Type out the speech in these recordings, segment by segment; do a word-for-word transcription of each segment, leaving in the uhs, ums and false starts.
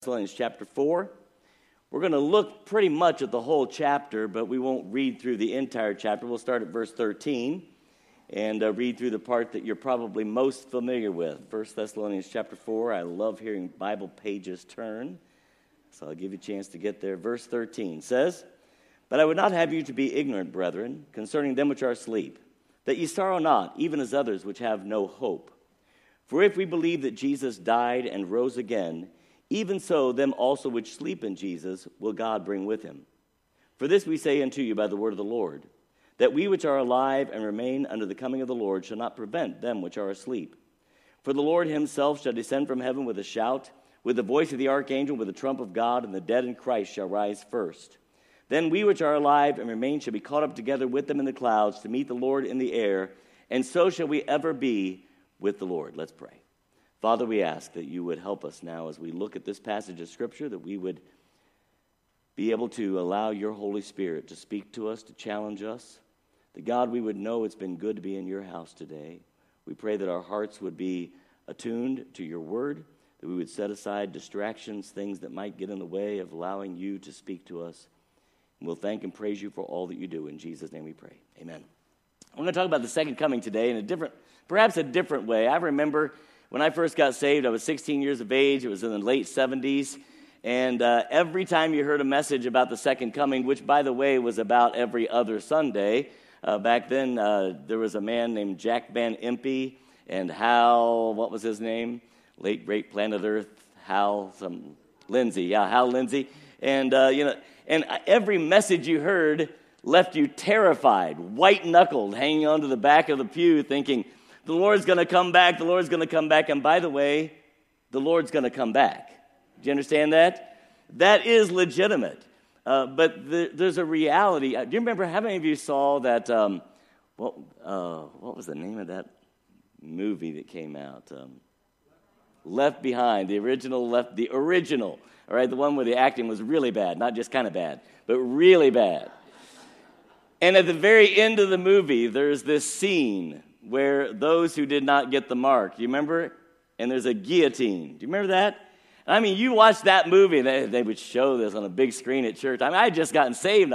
Thessalonians chapter four. We're going to look pretty much at the whole chapter, but we won't read through the entire chapter. We'll start at verse thirteen and uh, read through the part that you're probably most familiar with. First Thessalonians chapter four. I love hearing Bible pages turn, so I'll give you a chance to get there. Verse thirteen says, "But I would not have you to be ignorant, brethren, concerning them which are asleep, that ye sorrow not, even as others which have no hope. For if we believe that Jesus died and rose again, even so them also which sleep in Jesus will God bring with him. For this we say unto you by the word of the Lord, that we which are alive and remain unto the coming of the Lord shall not prevent them which are asleep. For the Lord himself shall descend from heaven with a shout, with the voice of the archangel, with the trump of God, and the dead in Christ shall rise first. Then we which are alive and remain shall be caught up together with them in the clouds to meet the Lord in the air, and so shall we ever be with the Lord." Let's pray. Father, we ask that you would help us now as we look at this passage of Scripture, that we would be able to allow your Holy Spirit to speak to us, to challenge us, that, God, we would know it's been good to be in your house today. We pray that our hearts would be attuned to your word, that we would set aside distractions, things that might get in the way of allowing you to speak to us. And we'll thank and praise you for all that you do. In Jesus' name we pray. Amen. I'm going to talk about the second coming today in a different, perhaps a different way. I remember when I first got saved, I was sixteen years of age. It was in the late seventies. And uh, every time you heard a message about the second coming, which, by the way, was about every other Sunday, uh, back then uh, there was a man named Jack Van Impe and Hal, what was his name? Late, great Planet Earth, Hal, some, Lindsay, yeah, Hal Lindsay. And, uh, you know, and every message you heard left you terrified, white-knuckled, hanging onto the back of the pew, thinking, the Lord's going to come back, the Lord's going to come back. And by the way, the Lord's going to come back. Do you understand that? That is legitimate. Uh, but the, there's a reality. Do you remember, how many of you saw that, um, what, uh, what was the name of that movie that came out? Um, Left Behind, the original, left, the original, all right, the one where the acting was really bad, not just kind of bad, but really bad. And at the very end of the movie, there's this scene where those who did not get the mark, do you remember? And there's a guillotine. Do you remember that? I mean, you watch that movie, they, they would show this on a big screen at church. I mean, I had just gotten saved.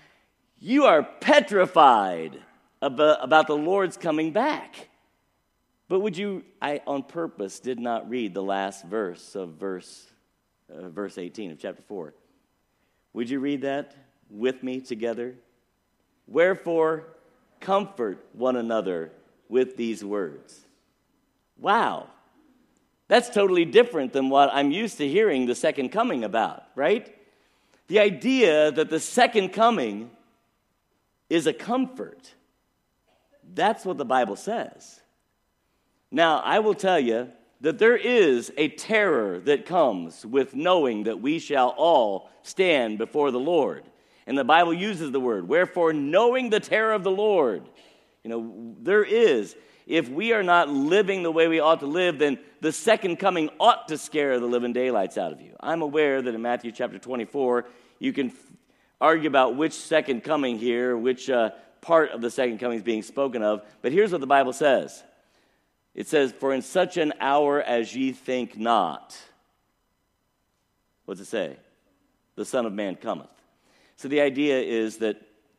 You are petrified about, about the Lord's coming back. But would you, I on purpose did not read the last verse of verse, uh, verse eighteen of chapter four. Would you read that with me together? "Wherefore, comfort one another with these words." Wow. That's totally different than what I'm used to hearing the second coming about, right? The idea that the second coming is a comfort. That's what the Bible says. Now, I will tell you that there is a terror that comes with knowing that we shall all stand before the Lord. And the Bible uses the word, "wherefore, knowing the terror of the Lord." You know, there is. If we are not living the way we ought to live, then the second coming ought to scare the living daylights out of you. I'm aware that in Matthew chapter twenty-four, you can f- argue about which second coming here, which uh, part of the second coming is being spoken of. But here's what the Bible says. It says, "For in such an hour as ye think not." What's it say? "The Son of Man cometh." So the idea is that,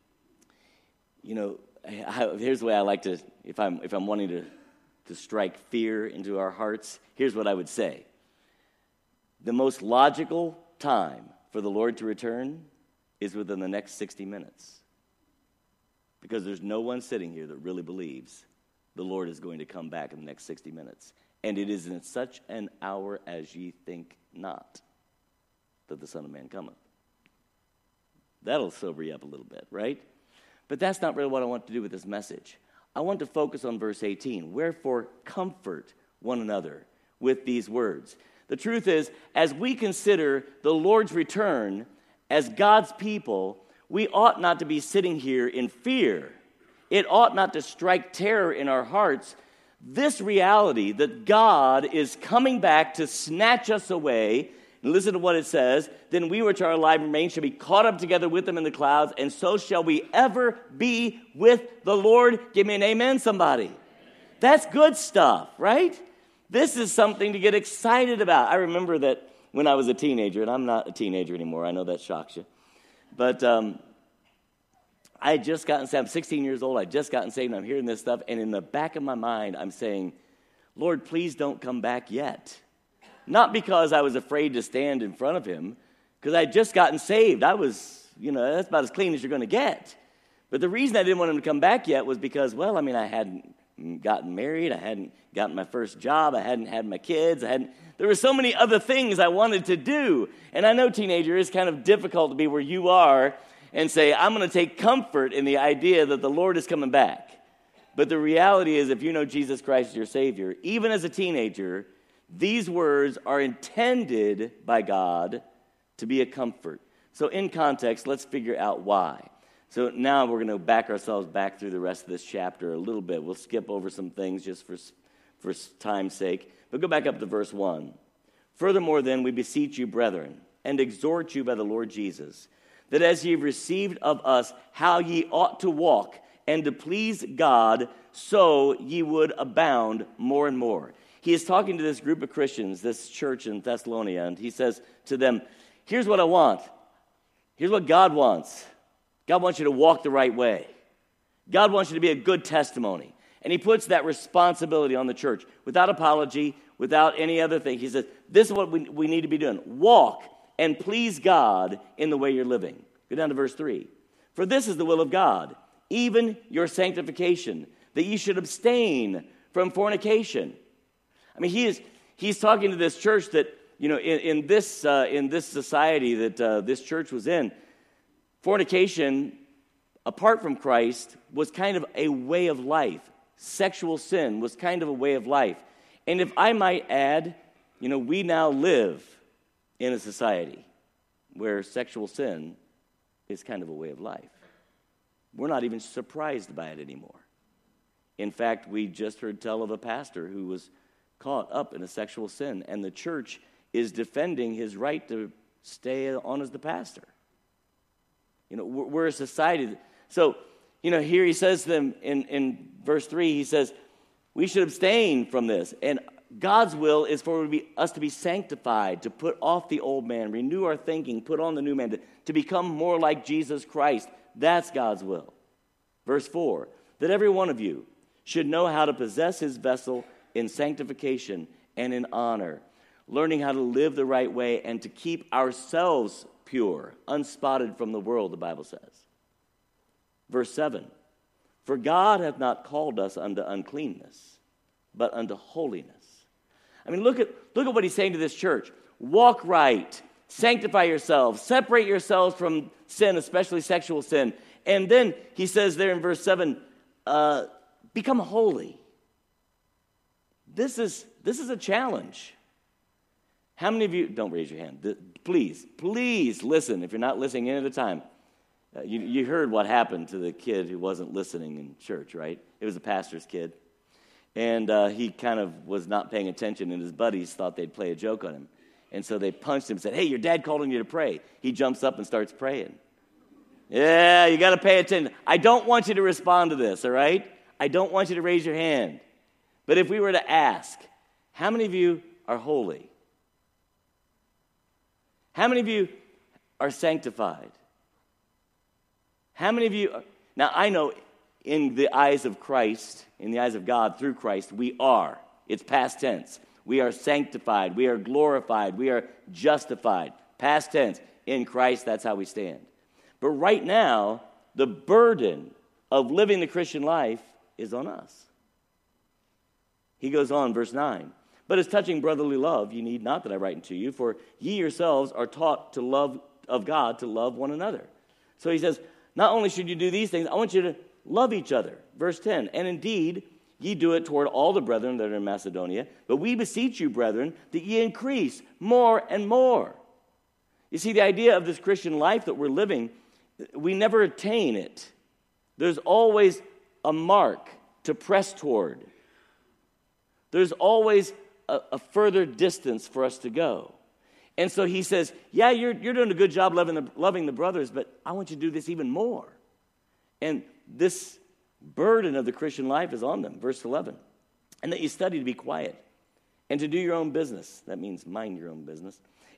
you know, I, here's the way I like to, if I'm if I'm wanting to, to strike fear into our hearts, here's what I would say. The most logical time for the Lord to return is within the next sixty minutes. Because there's no one sitting here that really believes the Lord is going to come back in the next sixty minutes. And it is in such an hour as ye think not that the Son of Man cometh. That'll sober you up a little bit, right? But that's not really what I want to do with this message. I want to focus on verse eighteen. "Wherefore, comfort one another with these words." The truth is, as we consider the Lord's return as God's people, we ought not to be sitting here in fear. It ought not to strike terror in our hearts. This reality that God is coming back to snatch us away, and listen to what it says, "Then we which are alive and remain shall be caught up together with them in the clouds, and so shall we ever be with the Lord." Give me an amen, somebody. That's good stuff, right? This is something to get excited about. I remember that when I was a teenager, and I'm not a teenager anymore. I know that shocks you. But um, I had just gotten saved. I'm sixteen years old. I just gotten saved, and I'm hearing this stuff. And in the back of my mind, I'm saying, Lord, please don't come back yet. Not because I was afraid to stand in front of him, because I had just gotten saved. I was, you know, that's about as clean as you're going to get. But the reason I didn't want him to come back yet was because, well, I mean, I hadn't gotten married. I hadn't gotten my first job. I hadn't had my kids. I hadn't. There were so many other things I wanted to do. And I know, teenager, it's kind of difficult to be where you are and say, I'm going to take comfort in the idea that the Lord is coming back. But the reality is, if you know Jesus Christ as your Savior, even as a teenager, these words are intended by God to be a comfort. So in context, let's figure out why. So now we're going to back ourselves back through the rest of this chapter a little bit. We'll skip over some things just for, for time's sake. But go back up to verse one. Furthermore, then, we beseech you, brethren, and exhort you by the Lord Jesus, that as ye have received of us how ye ought to walk, and to please God, so ye would abound more and more. He is talking to this group of Christians, this church in Thessalonica, and he says to them, here's what I want. Here's what God wants. God wants you to walk the right way. God wants you to be a good testimony. And he puts that responsibility on the church without apology, without any other thing. He says, this is what we, we need to be doing. Walk and please God in the way you're living. Go down to verse three. For this is the will of God, even your sanctification, that ye should abstain from fornication. I mean, he is he's talking to this church that, you know, in, in this uh, in this society that uh, this church was in, fornication, apart from Christ, was kind of a way of life. Sexual sin was kind of a way of life. And if I might add, you know, we now live in a society where sexual sin is kind of a way of life. We're not even surprised by it anymore. In fact, we just heard tell of a pastor who was caught up in a sexual sin, and the church is defending his right to stay on as the pastor. You know, we're a society. That, so, you know, here he says to them in, in verse three, he says, we should abstain from this. And God's will is for us to be sanctified, to put off the old man, renew our thinking, put on the new man, to, to become more like Jesus Christ. That's God's will. Verse four, that every one of you should know how to possess his vessel in sanctification and in honor, learning how to live the right way and to keep ourselves pure, unspotted from the world, the Bible says. Verse seven, for God hath not called us unto uncleanness, but unto holiness. I mean, look at, look at what he's saying to this church. Walk right, sanctify yourselves, separate yourselves from sin, especially sexual sin. And then he says there in verse seven, uh, become holy. This is, this is a challenge. How many of you, don't raise your hand, please, please listen. If you're not listening in at a time, uh, you, you heard what happened to the kid who wasn't listening in church, right? It was a pastor's kid. And uh, he kind of was not paying attention, and his buddies thought they'd play a joke on him. And so they punched him and said, hey, your dad called on you to pray. He jumps up and starts praying. Yeah, you got to pay attention. I don't want you to respond to this, all right? I don't want you to raise your hand. But if we were to ask, how many of you are holy? How many of you are sanctified? How many of you are, now I know in the eyes of Christ, in the eyes of God through Christ, we are. It's past tense. We are sanctified. We are glorified. We are justified. Past tense. In Christ, that's how we stand. But right now, the burden of living the Christian life is on us. He goes on, verse nine. But as touching brotherly love, ye need not that I write unto you, for ye yourselves are taught to love of God, to love one another. So he says, not only should you do these things, I want you to love each other. Verse ten, and indeed, ye do it toward all the brethren that are in Macedonia, but we beseech you, brethren, that ye increase more and more. You see, the idea of this Christian life that we're living, we never attain it. There's always a mark to press toward. There's always a, a further distance for us to go. And so he says, yeah, you're, you're doing a good job loving the, loving the brothers, but I want you to do this even more. And this burden of the Christian life is on them. Verse eleven. And that you study to be quiet and to do your own business. That means mind your own business.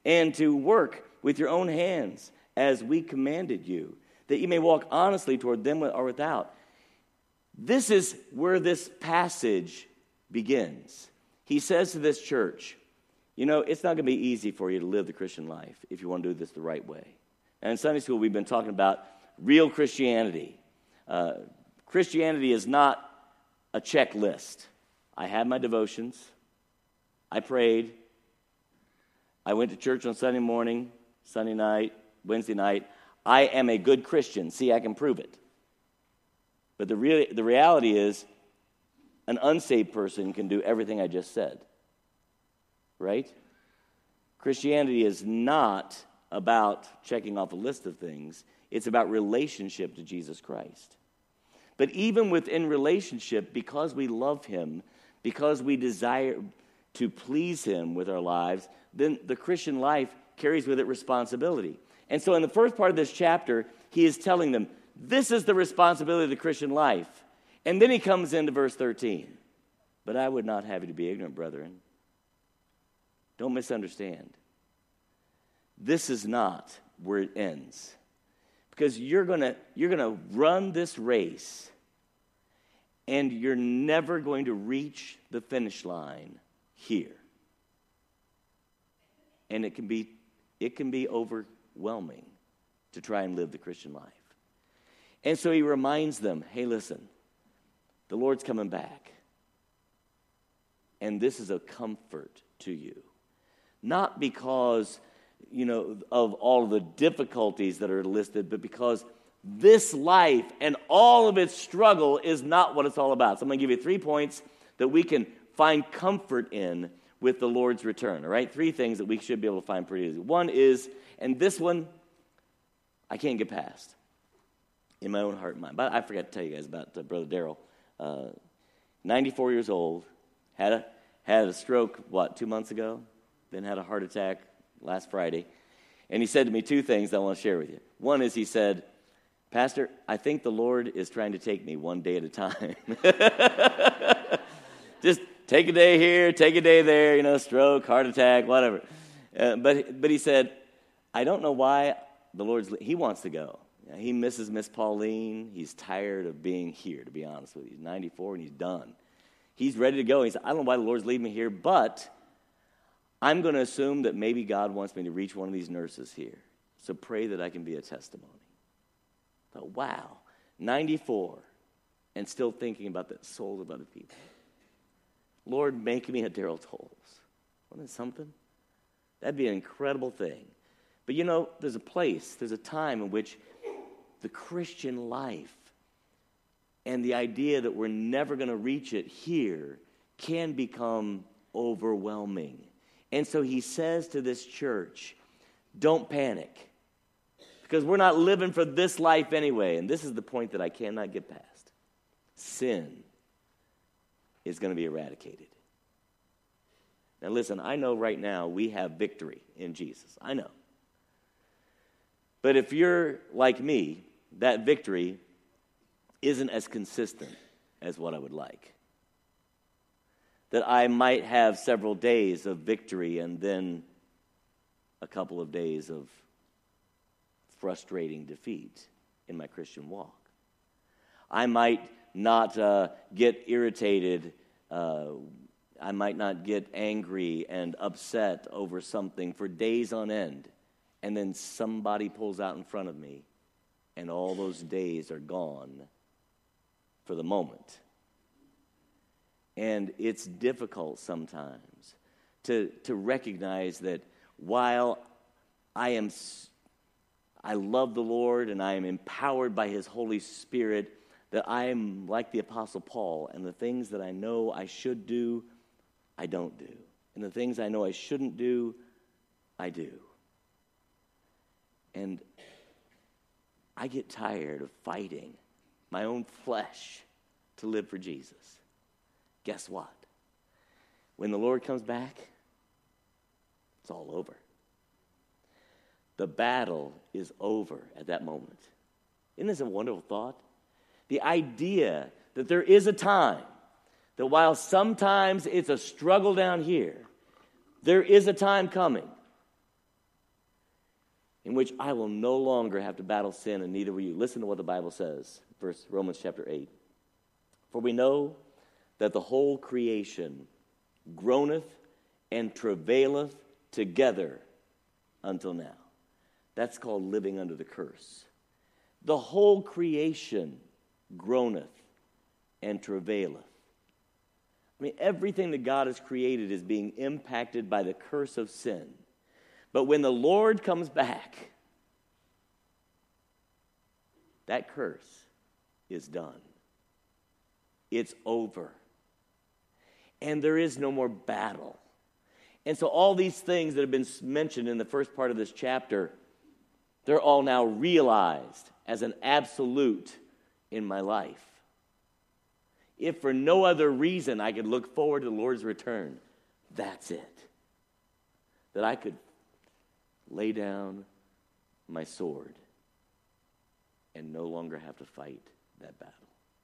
and to work with your own hands as we commanded you, that you may walk honestly toward them or without. This is where this passage begins. He says to this church, you know, it's not going to be easy for you to live the Christian life if you want to do this the right way. And in Sunday school, we've been talking about real Christianity. Uh, Christianity is not a checklist. I had my devotions. I prayed. I went to church on Sunday morning, Sunday night, Wednesday night. I am a good Christian. See, I can prove it. But the real, the reality is, an unsaved person can do everything I just said. Right? Christianity is not about checking off a list of things. It's about relationship to Jesus Christ. But even within relationship, because we love him, because we desire to please him with our lives, then the Christian life carries with it responsibility. And so in the first part of this chapter, he is telling them, this is the responsibility of the Christian life. And then he comes into verse thirteen. But I would not have you to be ignorant, brethren. Don't misunderstand. This is not where it ends. Because you're gonna you're gonna run this race, and you're never going to reach the finish line here. And it can be it can be overwhelming to try and live the Christian life. And so he reminds them, hey, listen, the Lord's coming back. And this is a comfort to you. Not because, you know, of all of the difficulties that are listed, but because this life and all of its struggle is not what it's all about. So I'm going to give you three points that we can find comfort in with the Lord's return, all right? Three things that we should be able to find pretty easy. One is, and this one I can't get past in my own heart and mind. But I forgot to tell you guys about uh, Brother Darrell. Uh, ninety-four years old, had a, had a stroke, what, two months ago? Then had a heart attack last Friday. And he said to me two things I want to share with you. One is he said, Pastor, I think the Lord is trying to take me one day at a time. Just take a day here, take a day there, you know, stroke, heart attack, whatever. Uh, but but he said, I don't know why the Lord's, he wants to go. He misses Miss Pauline. He's tired of being here, to be honest with you. He's ninety-four and he's done. He's ready to go. He said, I don't know why the Lord's leaving me here, but I'm going to assume that maybe God wants me to reach one of these nurses here. So pray that I can be a testimony. I thought, wow, ninety-four and still thinking about the souls of other people. Lord, make me a Darrell Tolles. Wasn't it something? That'd be an incredible thing. But you know, there's a place, there's a time in which the Christian life and the idea that we're never going to reach it here can become overwhelming. And so he says to this church, don't panic, because we're not living for this life anyway. And this is the point that I cannot get past. Sin is going to be eradicated. Now listen, I know right now we have victory in Jesus. I know. But if you're like me, that victory isn't as consistent as what I would like. That I might have several days of victory and then a couple of days of frustrating defeat in my Christian walk. I might not uh, get irritated. Uh, I might not get angry and upset over something for days on end. And then somebody pulls out in front of me, and all those days are gone for the moment. And it's difficult sometimes to, to recognize that while I am, I love the Lord and I am empowered by His Holy Spirit, that I am like the Apostle Paul, and the things that I know I should do, I don't do. And the things I know I shouldn't do, I do. And I get tired of fighting my own flesh to live for Jesus. Guess what? When the Lord comes back, it's all over. The battle is over at that moment. Isn't this a wonderful thought? The idea that there is a time that while sometimes it's a struggle down here, there is a time coming in which I will no longer have to battle sin, and neither will you. Listen to what the Bible says, verse Romans chapter eight. For we know that the whole creation groaneth and travaileth together until now. That's called living under the curse. The whole creation groaneth and travaileth. I mean, everything that God has created is being impacted by the curse of sin. But when the Lord comes back, that curse is done. It's over. And there is no more battle. And so all these things that have been mentioned in the first part of this chapter, they're all now realized as an absolute in my life. If for no other reason I could look forward to the Lord's return, that's it. That I could lay down my sword and no longer have to fight that battle.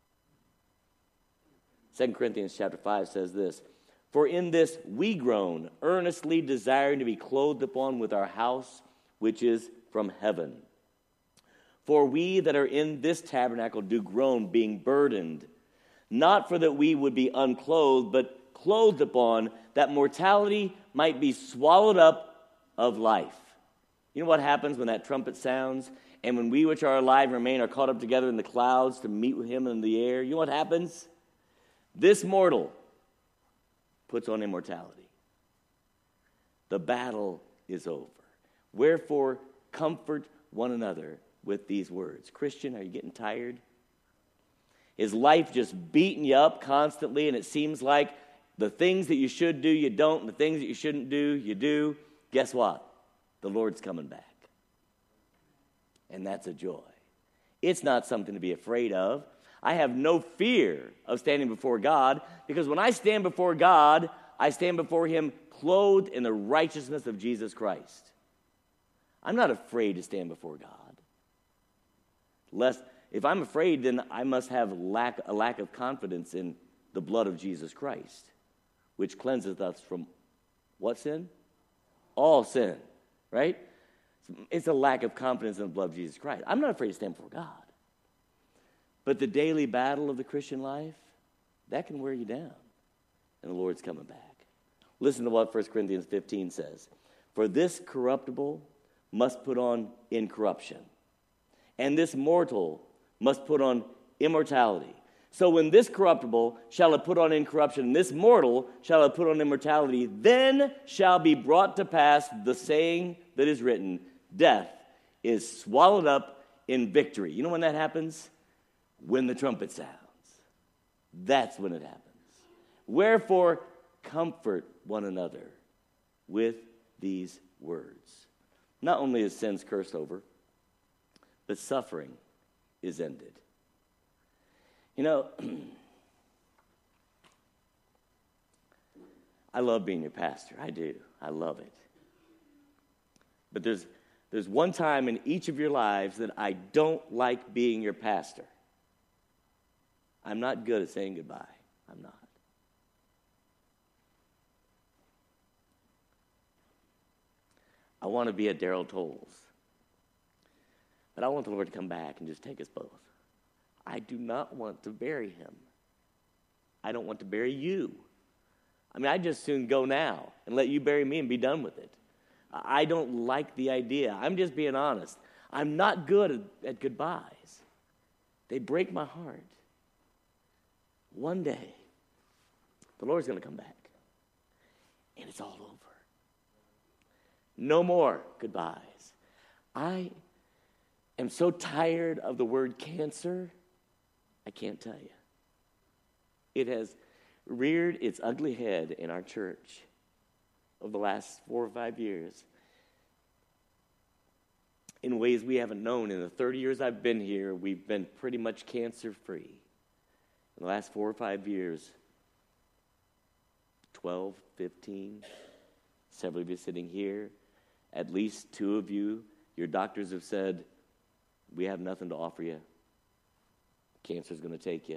Second Corinthians chapter five says this, for in this we groan, earnestly desiring to be clothed upon with our house, which is from heaven. For we that are in this tabernacle do groan, being burdened, not for that we would be unclothed, but clothed upon, that mortality might be swallowed up of life. You know what happens when that trumpet sounds, and when we which are alive and remain are caught up together in the clouds to meet with him in the air? You know what happens? This mortal puts on immortality. The battle is over. Wherefore, comfort one another with these words. Christian, are you getting tired? Is life just beating you up constantly, and it seems like the things that you should do, you don't, and the things that you shouldn't do, you do? Guess what? The Lord's coming back. And that's a joy. It's not something to be afraid of. I have no fear of standing before God, because when I stand before God, I stand before him clothed in the righteousness of Jesus Christ. I'm not afraid to stand before God. Lest, if I'm afraid, then I must have lack, a lack of confidence in the blood of Jesus Christ, which cleanseth us from what sin? All sin, right? It's a lack of confidence in the blood of Jesus Christ. I'm not afraid to stand before God. But the daily battle of the Christian life, that can wear you down. And the Lord's coming back. Listen to what First Corinthians fifteen says. For this corruptible must put on incorruption, and this mortal must put on immortality. So when this corruptible shall have put on incorruption, and this mortal shall have put on immortality, then shall be brought to pass the saying that is written, death is swallowed up in victory. You know when that happens? When the trumpet sounds. That's when it happens. Wherefore, comfort one another with these words. Not only is sin's cursed over, but suffering is ended. You know, I love being your pastor. I do. I love it. But there's there's one time in each of your lives that I don't like being your pastor. I'm not good at saying goodbye. I'm not. I want to be a Daryl Tolles. But I want the Lord to come back and just take us both. I do not want to bury him. I don't want to bury you. I mean, I'd just soon go now and let you bury me and be done with it. I don't like the idea. I'm just being honest. I'm not good at, at goodbyes. They break my heart. One day, the Lord's going to come back, and it's all over. No more goodbyes. I am so tired of the word cancer, I can't tell you. It has reared its ugly head in our church over the last four or five years in ways we haven't known. In the thirty years I've been here, we've been pretty much cancer-free. In the last four or five years, twelve, fifteen, several of you sitting here, at least two of you, your doctors have said, we have nothing to offer you. Cancer's going to take you.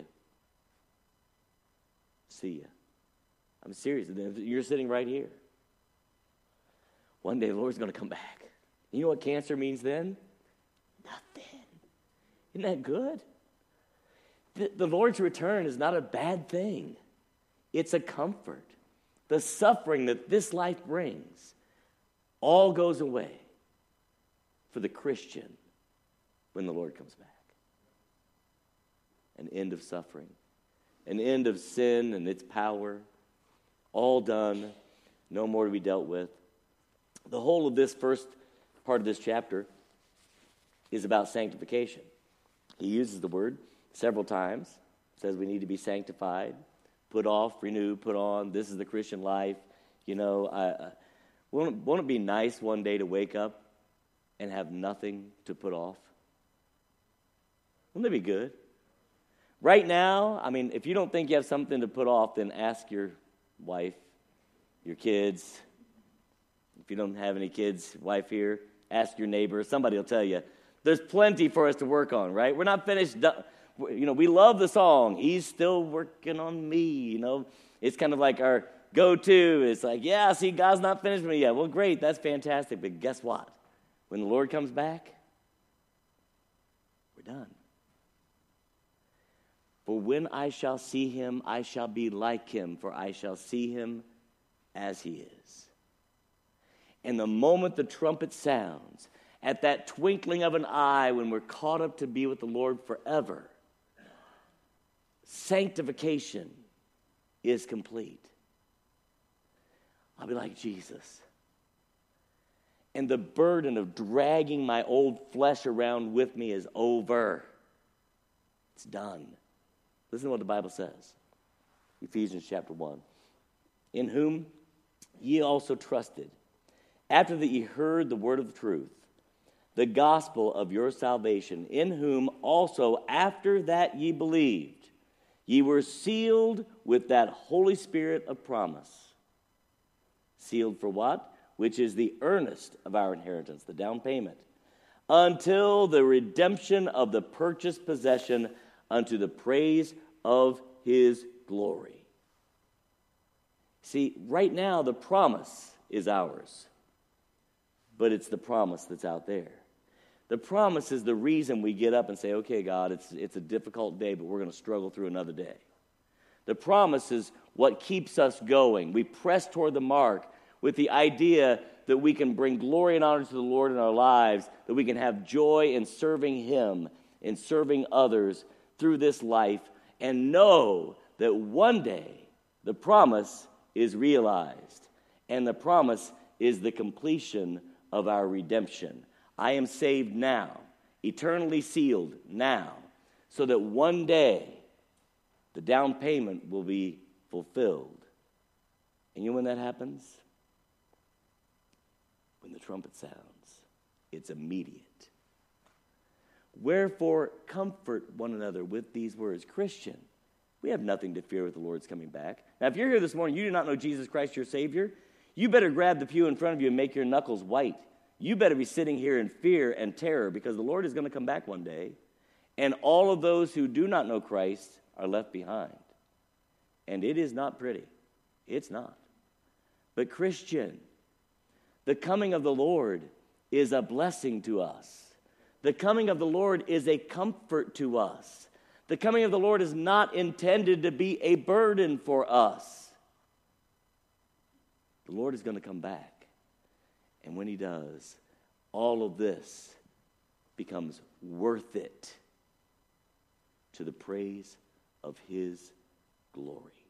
See ya. I'm serious. You're sitting right here. One day the Lord's going to come back. You know what cancer means then? Nothing. Isn't that good? The, the Lord's return is not a bad thing. It's a comfort. The suffering that this life brings all goes away for the Christian when the Lord comes back. An end of suffering, an end of sin and its power, all done, no more to be dealt with. The whole of this first part of this chapter is about sanctification. He uses the word several times, says we need to be sanctified, put off, renew, put on. This is the Christian life. You know, I, I, won't, won't it be nice one day to wake up and have nothing to put off? Wouldn't that be good? Right now, I mean, if you don't think you have something to put off, then ask your wife, your kids. If you don't have any kids, wife here, ask your neighbor. Somebody will tell you. There's plenty for us to work on, right? We're not finished. You know, we love the song, He's Still Working on Me, you know. It's kind of like our go-to. It's like, yeah, see, God's not finished with me yet. Well, great, that's fantastic. But guess what? When the Lord comes back, we're done. For when I shall see him, I shall be like him, for I shall see him as he is. And the moment the trumpet sounds, at that twinkling of an eye, when we're caught up to be with the Lord forever, sanctification is complete. I'll be like Jesus. And the burden of dragging my old flesh around with me is over. It's done. Listen to what the Bible says. Ephesians chapter one. In whom ye also trusted, after that ye heard the word of the truth, the gospel of your salvation, in whom also after that ye believed, ye were sealed with that Holy Spirit of promise. Sealed for what? Which is the earnest of our inheritance, the down payment, until the redemption of the purchased possession unto the praise of his glory. See, right now the promise is ours, but it's the promise that's out there. The promise is the reason we get up and say, okay, God, it's, it's a difficult day, but we're going to struggle through another day. The promise is what keeps us going. We press toward the mark with the idea that we can bring glory and honor to the Lord in our lives, that we can have joy in serving him, in serving others through this life, and know that one day the promise is realized, and the promise is the completion of our redemption. I am saved now, eternally sealed now, so that one day the down payment will be fulfilled. And you know when that happens? When the trumpet sounds. It's immediate. Wherefore, comfort one another with these words. Christian, we have nothing to fear with the Lord's coming back. Now, if you're here this morning, you do not know Jesus Christ, your Savior, you better grab the pew in front of you and make your knuckles white. You better be sitting here in fear and terror, because the Lord is going to come back one day, and all of those who do not know Christ are left behind. And it is not pretty. It's not. But Christian, the coming of the Lord is a blessing to us. The coming of the Lord is a comfort to us. The coming of the Lord is not intended to be a burden for us. The Lord is going to come back. And when he does, all of this becomes worth it to the praise of his glory.